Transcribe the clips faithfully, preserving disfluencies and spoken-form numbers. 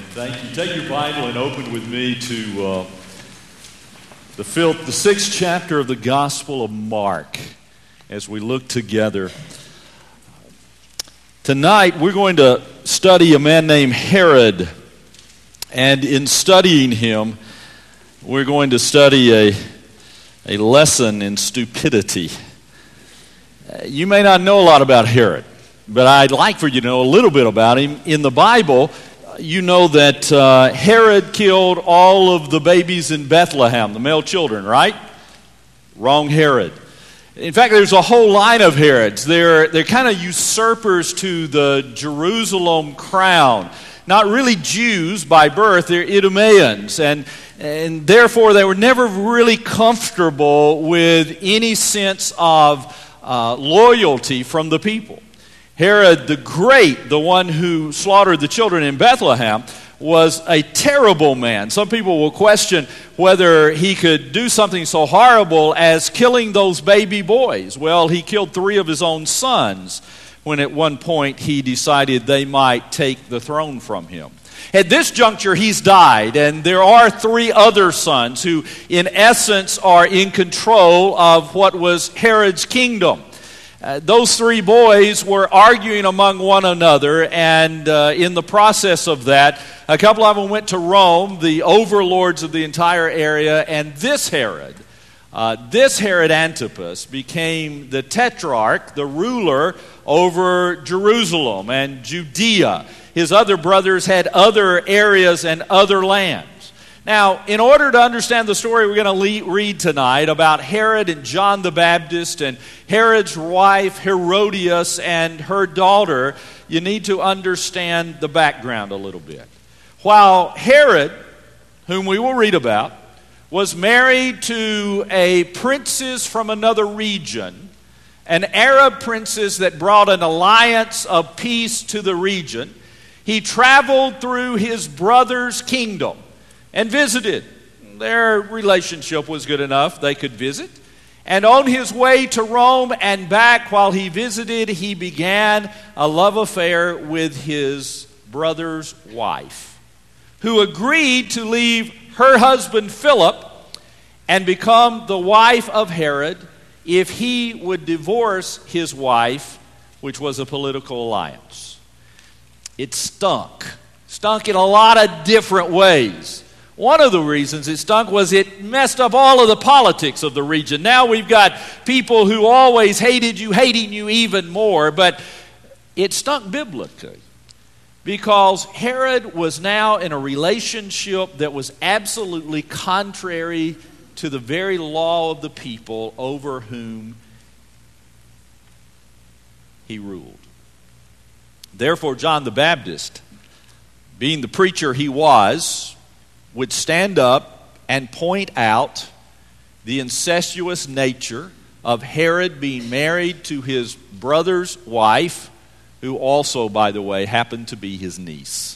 Thank you. Take your Bible and open with me to uh, the, fifth, the sixth chapter of the Gospel of Mark as we look together. Tonight we're going to study a man named Herod, and in studying him, we're going to study a, a lesson in stupidity. Uh, you may not know a lot about Herod, but I'd like for you to know a little bit about him. In the Bible, you know that uh, Herod killed all of the babies in Bethlehem, the male children, right? Wrong Herod. In fact, there's a whole line of Herods. They're, they're kind of usurpers to the Jerusalem crown. Not really Jews by birth, they're Idumeans. And, and therefore, they were never really comfortable with any sense of uh, loyalty from the people. Herod the Great, the one who slaughtered the children in Bethlehem, was a terrible man. Some people will question whether he could do something so horrible as killing those baby boys. Well, he killed three of his own sons when at one point he decided they might take the throne from him. At this juncture, he's died, and there are three other sons who, in essence, are in control of what was Herod's kingdom. Uh, those three boys were arguing among one another, and uh, in the process of that, a couple of them went to Rome, the overlords of the entire area, and this Herod, uh, this Herod Antipas, became the tetrarch, the ruler over Jerusalem and Judea. His other brothers had other areas and other lands. Now, in order to understand the story we're going to le- read tonight about Herod and John the Baptist and Herod's wife Herodias and her daughter, you need to understand the background a little bit. While Herod, whom we will read about, was married to a princess from another region, an Arab princess that brought an alliance of peace to the region, he traveled through his brother's kingdom and visited. Their relationship was good enough, they could visit. And on his way to Rome and back while he visited, he began a love affair with his brother's wife, who agreed to leave her husband Philip and become the wife of Herod if he would divorce his wife, which was a political alliance. It stunk. Stunk in a lot of different ways. One of the reasons it stunk was it messed up all of the politics of the region. Now we've got people who always hated you, hating you even more. But it stunk biblically because Herod was now in a relationship that was absolutely contrary to the very law of the people over whom he ruled. Therefore, John the Baptist, being the preacher he was, would stand up and point out the incestuous nature of Herod being married to his brother's wife, who also, by the way, happened to be his niece.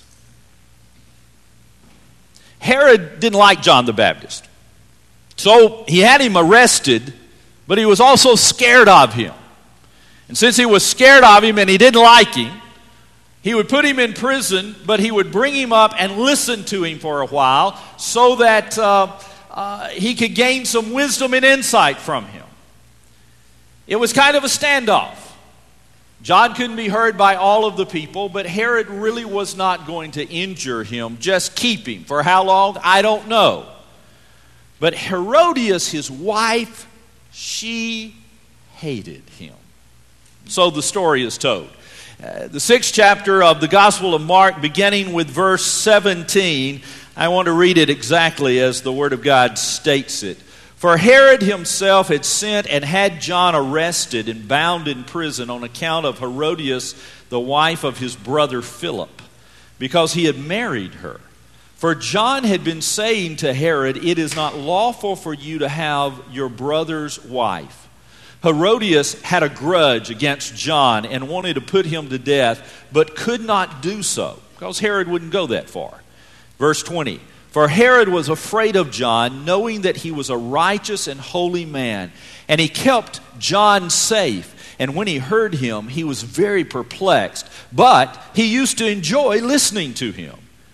Herod didn't like John the Baptist, so he had him arrested, but he was also scared of him. And since he was scared of him and he didn't like him, he would put him in prison, but he would bring him up and listen to him for a while so that uh, uh, he could gain some wisdom and insight from him. It was kind of a standoff. John couldn't be heard by all of the people, but Herod really was not going to injure him, just keep him. For how long? I don't know. But Herodias, his wife, she hated him. So the story is told. Uh, the sixth chapter of the Gospel of Mark, beginning with verse seventeen, I want to read it exactly as the Word of God states it. For Herod himself had sent and had John arrested and bound in prison on account of Herodias, the wife of his brother Philip, because he had married her. For John had been saying to Herod, "It is not lawful for you to have your brother's wife." Herodias had a grudge against John and wanted to put him to death, but could not do so, because Herod wouldn't go that far. Verse twenty, for Herod was afraid of John, knowing that he was a righteous and holy man, and he kept John safe. And when he heard him, he was very perplexed, but he used to enjoy listening to him.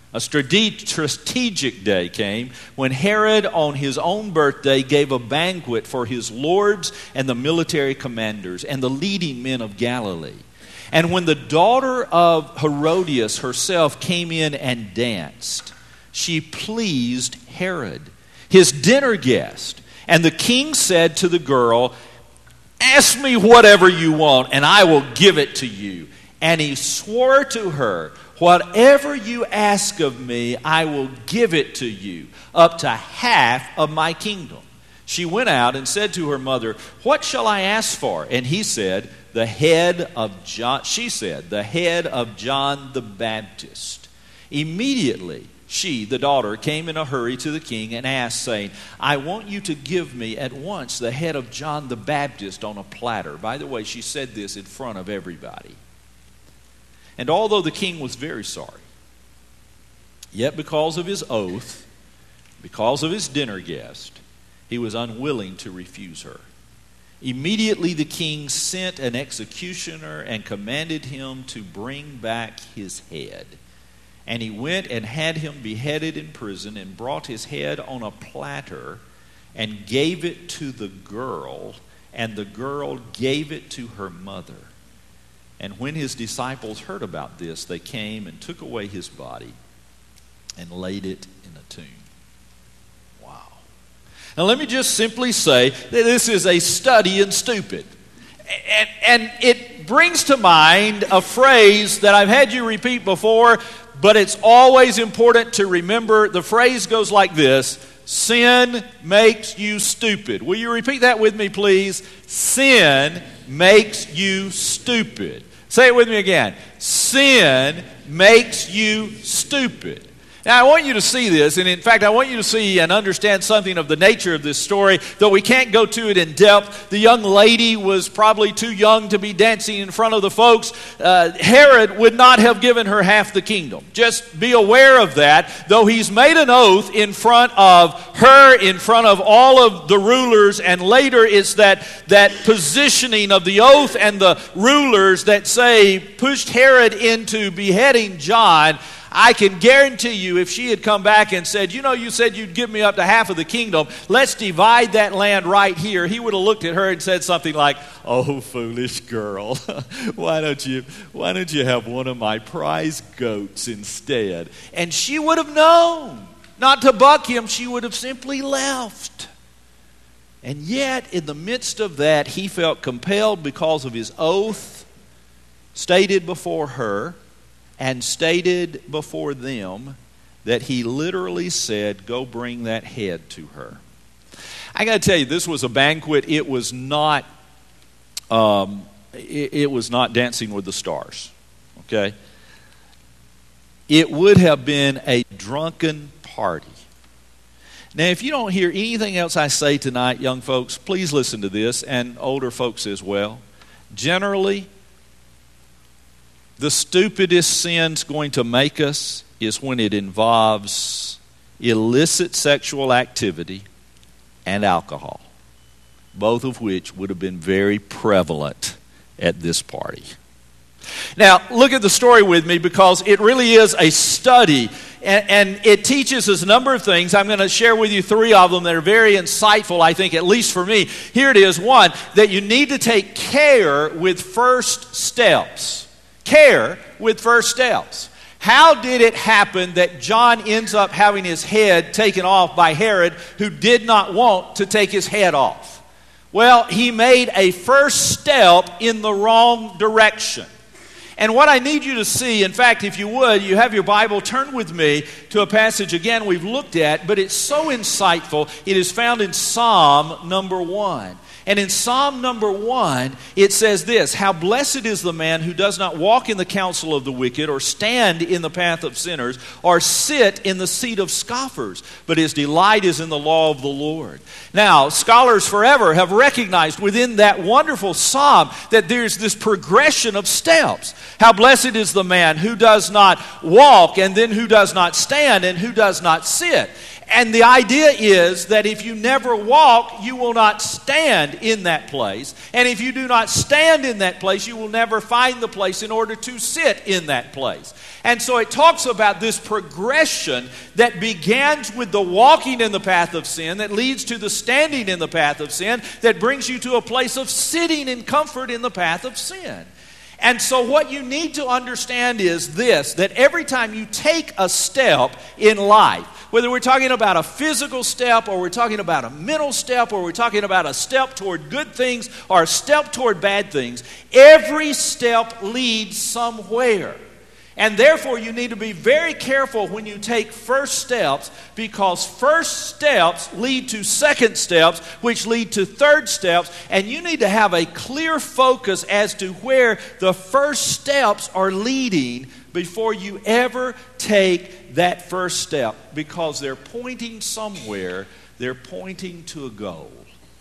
A strategic day came when Herod, on his own birthday, gave a banquet for his lords and the military commanders and the leading men of Galilee. And when the daughter of Herodias herself came in and danced, she pleased Herod, his dinner guest. And the king said to the girl, "Ask me whatever you want, and I will give it to you." And he swore to her, "Whatever you ask of me, I will give it to you, up to half of my kingdom." She went out and said to her mother, "What shall I ask for?" And he said, "The head of John," she said, "the head of John the Baptist." Immediately, she, the daughter, came in a hurry to the king and asked, saying, "I want you to give me at once the head of John the Baptist on a platter." By the way, she said this in front of everybody. And although the king was very sorry, yet because of his oath, because of his dinner guest, he was unwilling to refuse her. Immediately the king sent an executioner and commanded him to bring back his head. And he went and had him beheaded in prison and brought his head on a platter and gave it to the girl, and the girl gave it to her mother. And when his disciples heard about this, they came and took away his body and laid it in a tomb. Wow. Now let me just simply say that this is a study in stupid. And, and it brings to mind a phrase that I've had you repeat before, but it's always important to remember. The phrase goes like this: sin makes you stupid. Will you repeat that with me, please? Sin makes you stupid. Say it with me again. Sin makes you stupid. Now, I want you to see this, and in fact, I want you to see and understand something of the nature of this story, though we can't go to it in depth. The young lady was probably too young to be dancing in front of the folks. Uh, Herod would not have given her half the kingdom. Just be aware of that, though he's made an oath in front of her, in front of all of the rulers, and later it's that, that positioning of the oath and the rulers that say pushed Herod into beheading John. I can guarantee you, if she had come back and said, "You know, you said you'd give me up to half of the kingdom. Let's divide that land right here," he would have looked at her and said something like, "Oh, foolish girl, why don't you, why don't you have one of my prize goats instead?" And she would have known not to buck him. She would have simply left. And yet, in the midst of that, he felt compelled because of his oath stated before her and stated before them, that he literally said, "Go bring that head to her." I got to tell you, this was a banquet. It was not, um, it, it was not Dancing with the Stars. Okay, it would have been a drunken party. Now, if you don't hear anything else I say tonight, young folks, please listen to this, and older folks as well. Generally, the stupidest sin's going to make us is when it involves illicit sexual activity and alcohol, both of which would have been very prevalent at this party. Now, look at the story with me, because it really is a study, and, and it teaches us a number of things. I'm going to share with you three of them that are very insightful, I think, at least for me. Here it is. One, that you need to take care with first steps. Care with first steps. How did it happen that John ends up having his head taken off by Herod, who did not want to take his head off? Well, he made a first step in the wrong direction. And what I need you to see, in fact, if you would, you have your Bible, turn with me to a passage again we've looked at, but it's so insightful. It is found in Psalm number one. And in Psalm number one, it says this: "How blessed is the man who does not walk in the counsel of the wicked, or stand in the path of sinners, or sit in the seat of scoffers, but his delight is in the law of the Lord." Now, scholars forever have recognized within that wonderful psalm that there's this progression of steps. How blessed is the man who does not walk, and then who does not stand, and who does not sit. And the idea is that if you never walk, you will not stand in that place. And if you do not stand in that place, you will never find the place in order to sit in that place. And so it talks about this progression that begins with the walking in the path of sin, that leads to the standing in the path of sin, that brings you to a place of sitting in comfort in the path of sin. And so what you need to understand is this, that every time you take a step in life, whether we're talking about a physical step, or we're talking about a mental step, or we're talking about a step toward good things, or a step toward bad things, every step leads somewhere. And therefore, you need to be very careful when you take first steps, because first steps lead to second steps, which lead to third steps, and you need to have a clear focus as to where the first steps are leading before you ever take that first step, because they're pointing somewhere, they're pointing to a goal.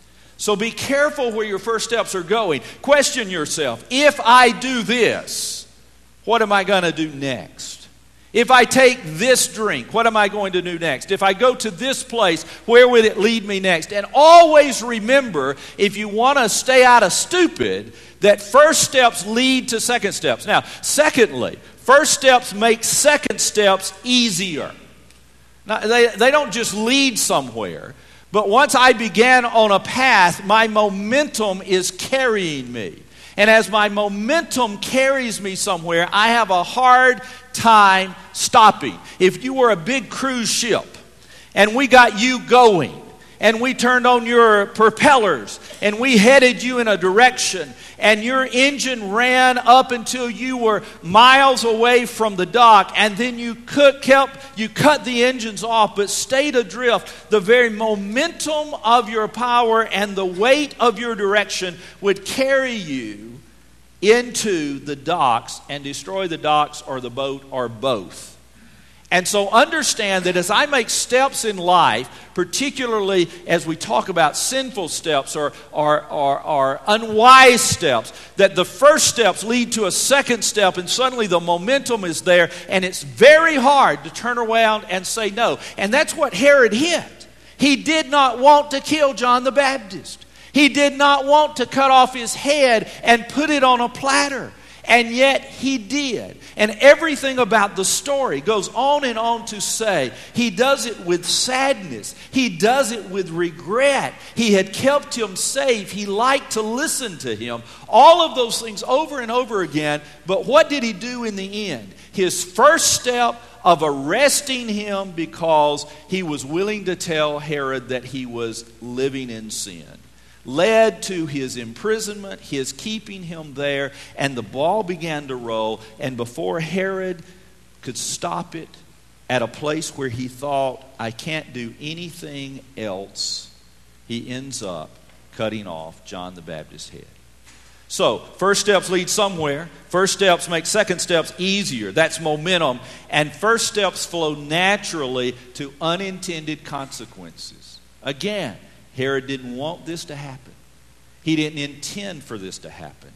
So be careful where your first steps are going. Question yourself, if I do this, what am I going to do next? If I take this drink, what am I going to do next? If I go to this place, where will it lead me next? And always remember, if you want to stay out of stupid, that first steps lead to second steps. Now, secondly, first steps make second steps easier. Now, they, they don't just lead somewhere, but once I began on a path, my momentum is carrying me. And as my momentum carries me somewhere, I have a hard time stopping. If you were a big cruise ship and we got you going, and we turned on your propellers, and we headed you in a direction, and your engine ran up until you were miles away from the dock, and then you cut, kept, you cut the engines off but stayed adrift, the very momentum of your power and the weight of your direction would carry you into the docks and destroy the docks or the boat or both. And so understand that as I make steps in life, particularly as we talk about sinful steps or, or, or, or unwise steps, that the first steps lead to a second step, and suddenly the momentum is there, and it's very hard to turn around and say no. And that's what Herod hit. He did not want to kill John the Baptist. He did not want to cut off his head and put it on a platter. And yet he did. And everything about the story goes on and on to say he does it with sadness. He does it with regret. He had kept him safe. He liked to listen to him. All of those things over and over again. But what did he do in the end? His first step of arresting him because he was willing to tell Herod that he was living in sin led to his imprisonment, his keeping him there, and the ball began to roll. And before Herod could stop it at a place where he thought, I can't do anything else, he ends up cutting off John the Baptist's head. So, first steps lead somewhere. First steps make second steps easier. That's momentum. And first steps flow naturally to unintended consequences. Again, Herod didn't want this to happen. He didn't intend for this to happen.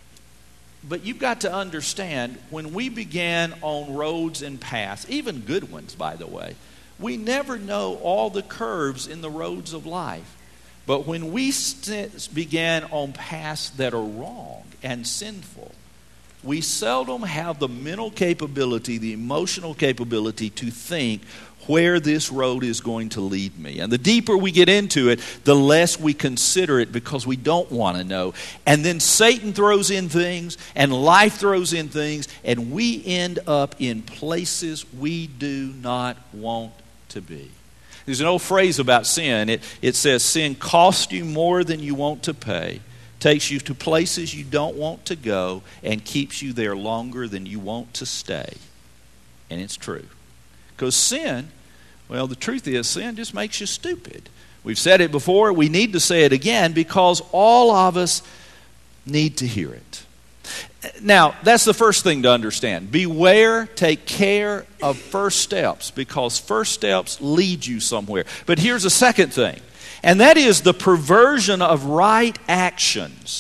But you've got to understand, when we began on roads and paths, even good ones, by the way, we never know all the curves in the roads of life. But when we st- began on paths that are wrong and sinful, we seldom have the mental capability, the emotional capability to think where this road is going to lead me. And the deeper we get into it, the less we consider it because we don't want to know. And then Satan throws in things, and life throws in things, and we end up in places we do not want to be. There's an old phrase about sin. It, it says, sin costs you more than you want to pay, takes you to places you don't want to go, and keeps you there longer than you want to stay. And it's true. Because sin, well, the truth is, sin just makes you stupid. We've said it before. We need to say it again because all of us need to hear it. Now, that's the first thing to understand. Beware, take care of first steps, because first steps lead you somewhere. But here's a second thing, and that is the perversion of right actions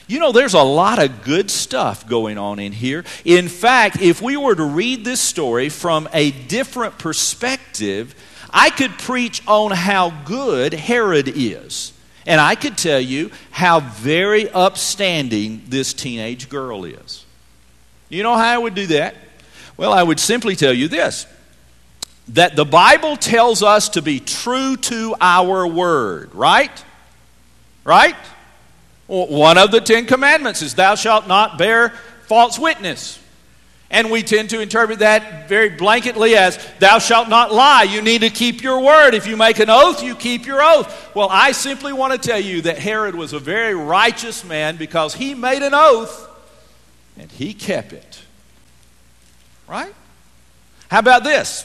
You know, there's a lot of good stuff going on in here. In fact, if we were to read this story from a different perspective, I could preach on how good Herod is. And I could tell you how very upstanding this teenage girl is. You know how I would do that? Well, I would simply tell you this, that the Bible tells us to be true to our word, right? Right? Well, one of the Ten Commandments is thou shalt not bear false witness. And we tend to interpret that very blanketly as thou shalt not lie. You need to keep your word. If you make an oath, you keep your oath. Well, I simply want to tell you that Herod was a very righteous man because he made an oath and he kept it. Right? How about this?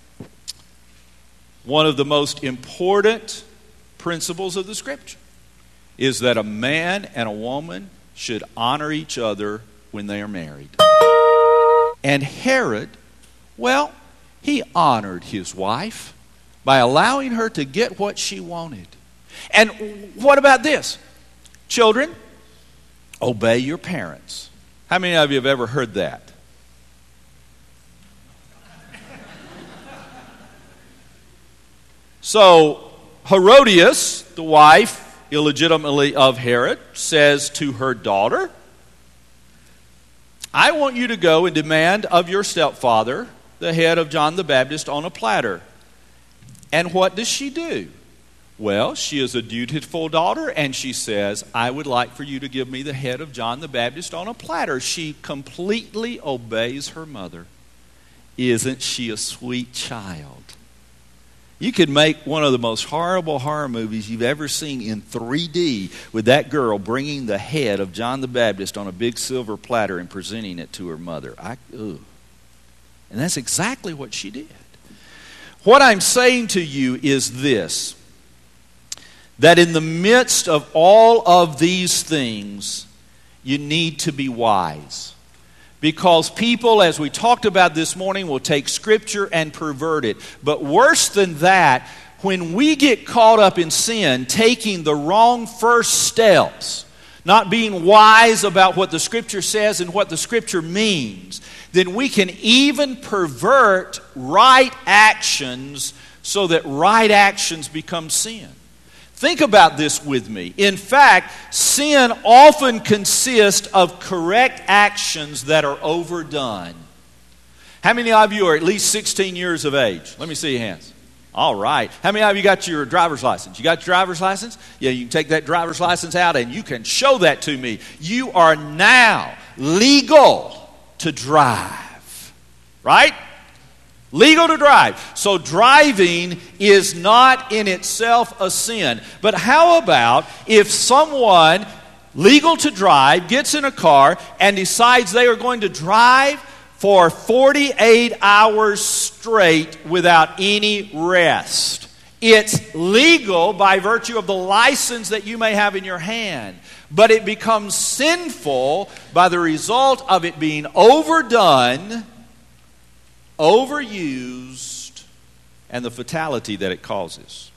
One of the most important principles of the Scripture is that a man and a woman should honor each other when they are married. And Herod, well, he honored his wife by allowing her to get what she wanted. And what about this? Children, obey your parents. How many of you have ever heard that? So, Herodias, the wife, illegitimately of Herod, says to her daughter, I want you to go and demand of your stepfather the head of John the Baptist on a platter. And what does she do? Well, she is a dutiful daughter, and she says, I would like for you to give me the head of John the Baptist on a platter. She completely obeys her mother. Isn't she a sweet child? You could make one of the most horrible horror movies you've ever seen in three D with that girl bringing the head of John the Baptist on a big silver platter and presenting it to her mother. I, ugh. And that's exactly what she did. What I'm saying to you is this, that in the midst of all of these things, you need to be wise. Because people, as we talked about this morning, will take Scripture and pervert it. But worse than that, when we get caught up in sin, taking the wrong first steps, not being wise about what the Scripture says and what the Scripture means, then we can even pervert right actions so that right actions become sin. Think about this with me. In fact, sin often consists of correct actions that are overdone. How many of you are at least sixteen years of age? Let me see your hands. All right. How many of you got your driver's license? You got your driver's license? Yeah, you can take that driver's license out and you can show that to me. You are now legal to drive. Right? Legal to drive. So driving is not in itself a sin. But how about if someone legal to drive gets in a car and decides they are going to drive for forty-eight hours straight without any rest? It's legal by virtue of the license that you may have in your hand. But it becomes sinful by the result of it being overdone, overused, and the fatality that it causes.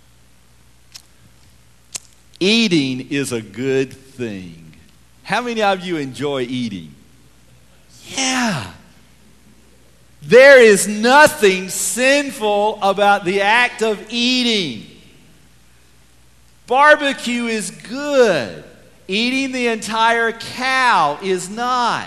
Eating is a good thing. How many of you enjoy eating? Yeah. There is nothing sinful about the act of eating. Barbecue is good. Eating the entire cow is not.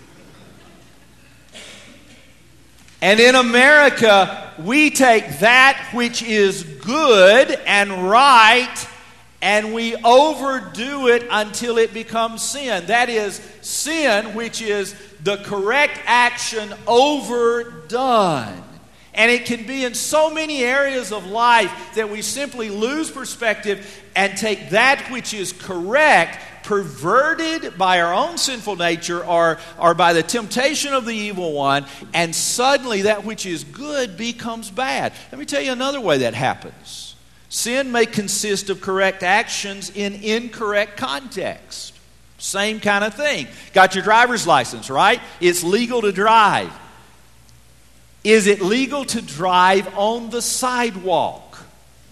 And in America, we take that which is good and right and we overdo it until it becomes sin. That is sin, which is the correct action overdone. And it can be in so many areas of life that we simply lose perspective and take that which is correct, perverted by our own sinful nature or, or by the temptation of the evil one, and suddenly that which is good becomes bad. Let me tell you another way that happens. Sin may consist of correct actions in incorrect context. Same kind of thing. Got your driver's license, right? It's legal to drive. Is it legal to drive on the sidewalk?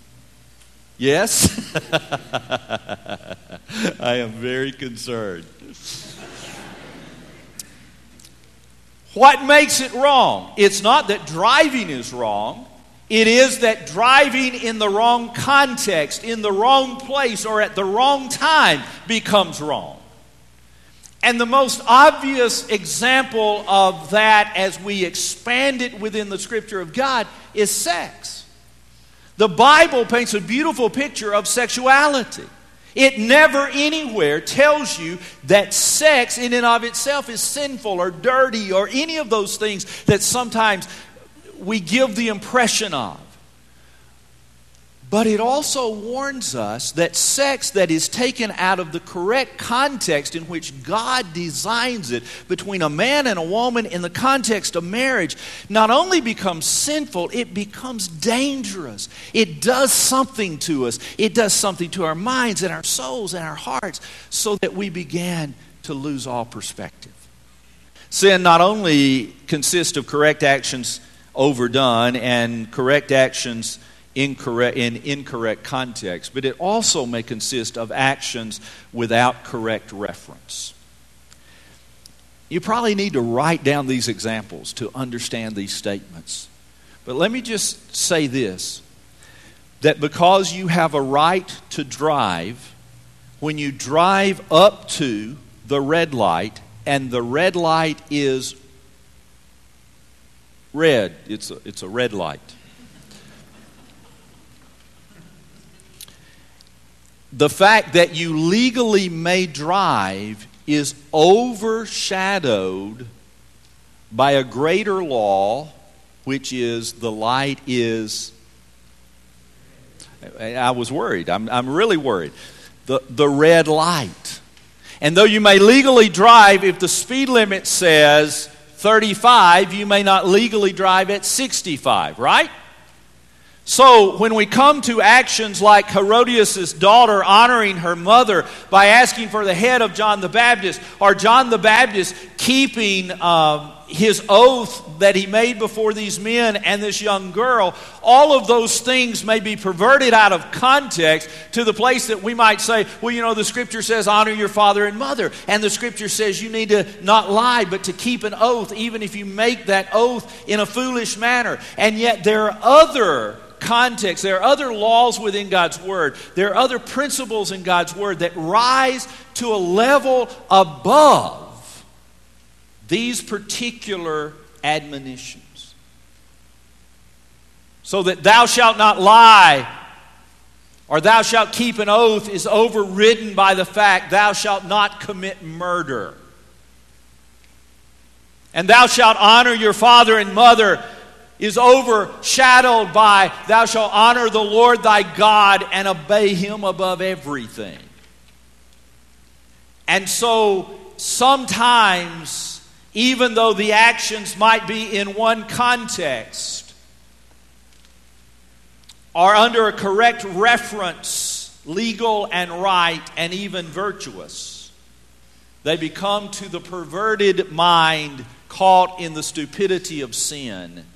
Yes? I am very concerned. What makes it wrong? It's not that driving is wrong. It is that driving in the wrong context, in the wrong place, or at the wrong time becomes wrong. And the most obvious example of that as we expand it within the Scripture of God is sex. The Bible paints a beautiful picture of sexuality. It never anywhere tells you that sex in and of itself is sinful or dirty or any of those things that sometimes we give the impression of. But it also warns us that sex that is taken out of the correct context in which God designs it between a man and a woman in the context of marriage not only becomes sinful, it becomes dangerous. It does something to us. It does something to our minds and our souls and our hearts so that we begin to lose all perspective. Sin not only consists of correct actions overdone and correct actions Incorrect, in incorrect context, but it also may consist of actions without correct reference. You probably need to write down these examples to understand these statements. But let me just say this, that because you have a right to drive, when you drive up to the red light, and the red light is red, it's a, it's a red light. The fact that you legally may drive is overshadowed by a greater law, which is the light is... I was worried. I'm, I'm really worried. The, the red light. And though you may legally drive, if the speed limit says thirty-five, you may not legally drive at sixty-five, right? So when we come to actions like Herodias' daughter honoring her mother by asking for the head of John the Baptist, or John the Baptist keeping um, his oath that he made before these men and this young girl, all of those things may be perverted out of context to the place that we might say, well, you know, the Scripture says honor your father and mother, and the Scripture says you need to not lie but to keep an oath even if you make that oath in a foolish manner. And yet there are other context. There are other laws within God's Word. There are other principles in God's Word that rise to a level above these particular admonitions. So that thou shalt not lie or thou shalt keep an oath is overridden by the fact thou shalt not commit murder. And thou shalt honor your father and mother is overshadowed by thou shalt honor the Lord thy God and obey Him above everything. And so sometimes, even though the actions might be in one context, are under a correct reference, legal and right and even virtuous, they become to the perverted mind caught in the stupidity of sin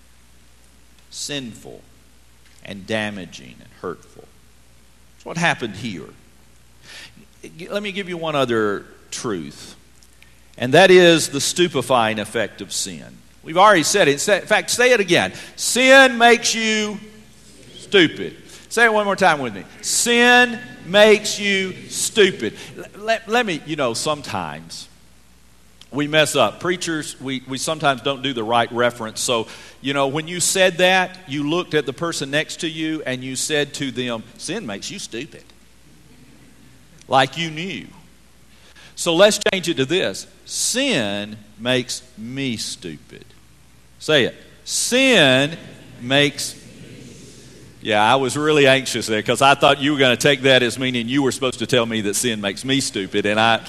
sinful and damaging and hurtful. That's what happened here. Let me give you one other truth, and that is the stupefying effect of sin. We've already said it. In fact, say it again. Sin makes you stupid. Say it one more time with me. Sin makes you stupid. Let, let me, you know, sometimes we mess up. Preachers, we, we sometimes don't do the right reference. So, you know, when you said that, you looked at the person next to you and you said to them, sin makes you stupid. Like you knew. So let's change it to this. Sin makes me stupid. Say it. Sin makes... Yeah, I was really anxious there because I thought you were going to take that as meaning you were supposed to tell me that sin makes me stupid, and I...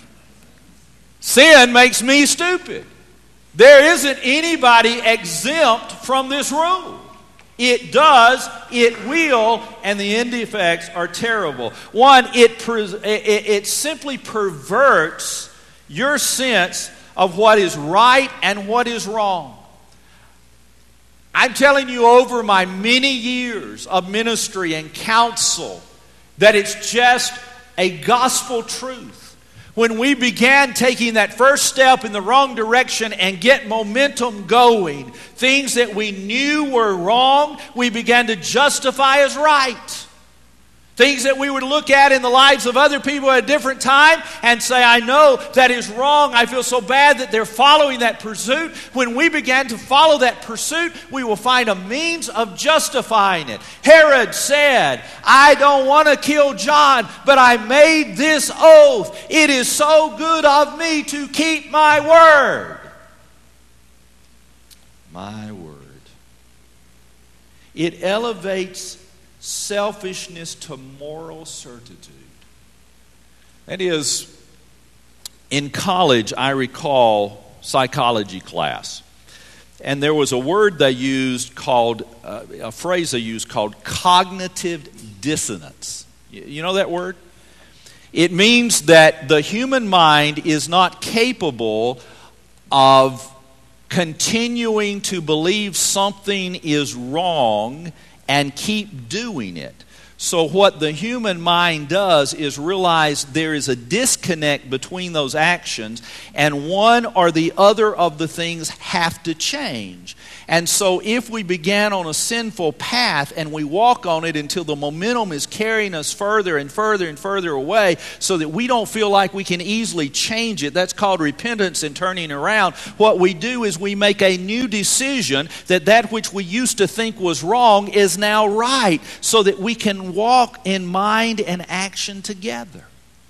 Sin makes me stupid. There isn't anybody exempt from this rule. It does, it will, and the end effects are terrible. One, it, it, it simply perverts your sense of what is right and what is wrong. I'm telling you over my many years of ministry and counsel that it's just a gospel truth. When we began taking that first step in the wrong direction and get momentum going, things that we knew were wrong, we began to justify as right. Things that we would look at in the lives of other people at a different time and say, I know that is wrong. I feel so bad that they're following that pursuit. When we began to follow that pursuit, we will find a means of justifying it. Herod said, I don't want to kill John, but I made this oath. It is so good of me to keep my word. My word. It elevates selfishness to moral certitude. That is, in college, I recall psychology class. And there was a word they used called, uh, a phrase they used called cognitive dissonance. You know that word? It means that the human mind is not capable of continuing to believe something is wrong and keep doing it. So what the human mind does is realize there is a disconnect between those actions, and one or the other of the things have to change. And so if we began on a sinful path and we walk on it until the momentum is carrying us further and further and further away so that we don't feel like we can easily change it, that's called repentance and turning around. What we do is we make a new decision that that which we used to think was wrong is now right, so that we can walk in mind and action together.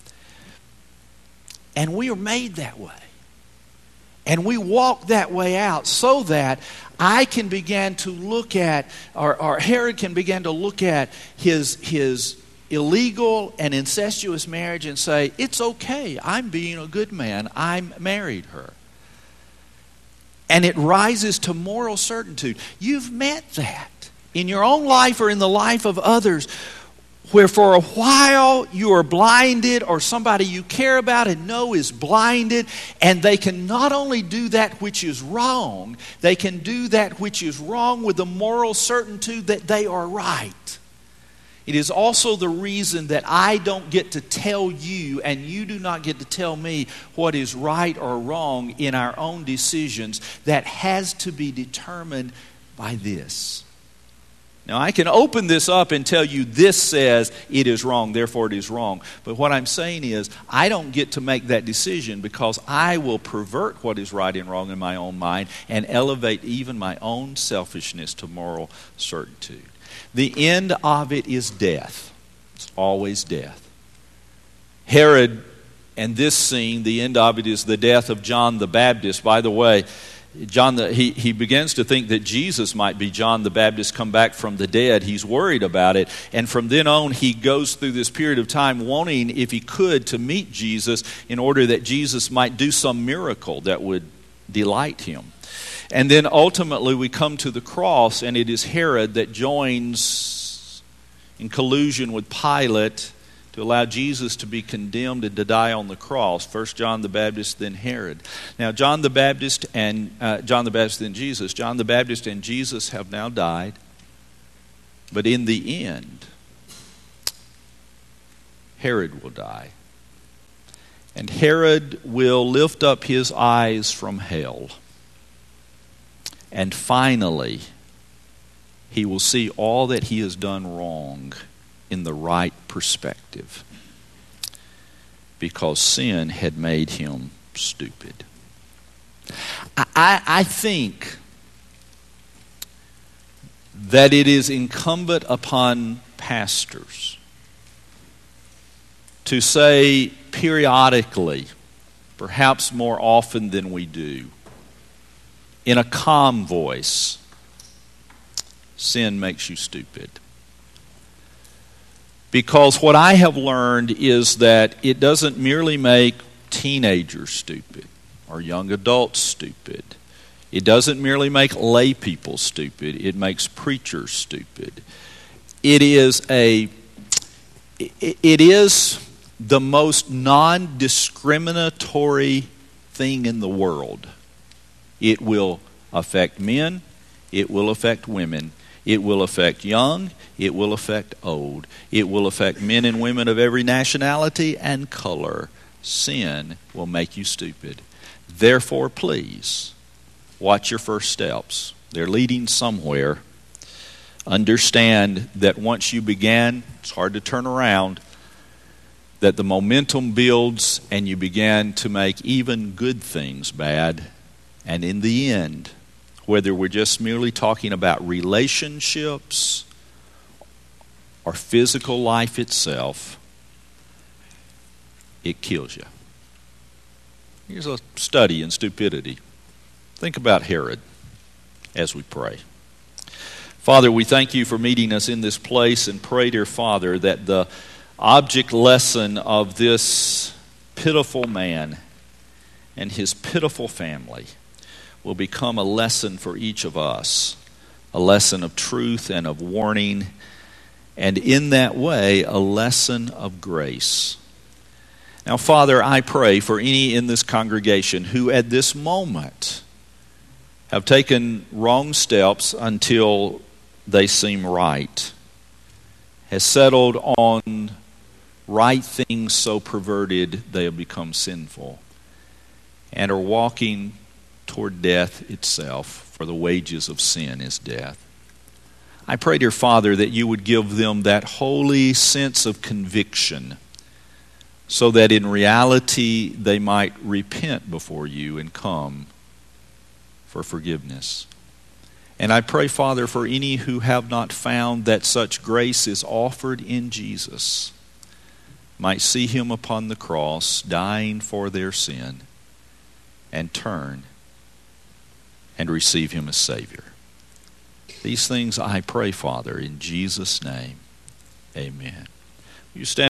And we are made that way. And we walk that way out so that I can begin to look at, or, or Herod can begin to look at his, his illegal and incestuous marriage and say, it's okay, I'm being a good man, I married her. And it rises to moral certitude. You've met that in your own life or in the life of others, where for a while you are blinded, or somebody you care about and know is blinded, and they can not only do that which is wrong, they can do that which is wrong with the moral certitude that they are right. It is also the reason that I don't get to tell you, and you do not get to tell me what is right or wrong in our own decisions. That has to be determined by this. Now, I can open this up and tell you this says it is wrong, therefore it is wrong. But what I'm saying is I don't get to make that decision, because I will pervert what is right and wrong in my own mind and elevate even my own selfishness to moral certitude. The end of it is death. It's always death. Herod, and this scene, the end of it is the death of John the Baptist. By the way, John, the, he, he begins to think that Jesus might be John the Baptist come back from the dead. He's worried about it. And from then on, he goes through this period of time wanting, if he could, to meet Jesus in order that Jesus might do some miracle that would delight him. And then ultimately we come to the cross, and it is Herod that joins in collusion with Pilate to allow Jesus to be condemned and to die on the cross. First John the Baptist, then Herod. Now John the Baptist and uh, John the Baptist, then Jesus. John the Baptist and Jesus have now died. But in the end, Herod will die. And Herod will lift up his eyes from hell. And finally, he will see all that he has done wrong in the right perspective, because sin had made him stupid. I, I, I think that it is incumbent upon pastors to say periodically, perhaps more often than we do, in a calm voice, sin makes you stupid. Because what I have learned is that it doesn't merely make teenagers stupid or young adults stupid. It doesn't merely make lay people stupid. It makes preachers stupid. It is a it is the most non-discriminatory thing in the world. It will affect men. It will affect women. It will affect young. It will affect old. It will affect men and women of every nationality and color. sin will make you stupid. Therefore, please, watch your first steps. They're leading somewhere. Understand that once you began, it's hard to turn around, that the momentum builds and you begin to make even good things bad. And in the end, whether we're just merely talking about relationships or physical life itself, it kills you. Here's a study in stupidity. Think about Herod as we pray. Father, we thank you for meeting us in this place, and pray, dear Father, that the object lesson of this pitiful man and his pitiful family will become a lesson for each of us, a lesson of truth and of warning, and in that way, a lesson of grace. Now, Father, I pray for any in this congregation who at this moment have taken wrong steps until they seem right, has settled on right things so perverted they have become sinful, and are walking toward death itself, for the wages of sin is death. I pray, dear Father, that you would give them that holy sense of conviction, so that in reality they might repent before you and come for forgiveness. And I pray, Father, for any who have not found that such grace is offered in Jesus, might see him upon the cross, dying for their sin, and turn and receive him as Savior. These things I pray, Father, in Jesus' name. Amen. You stand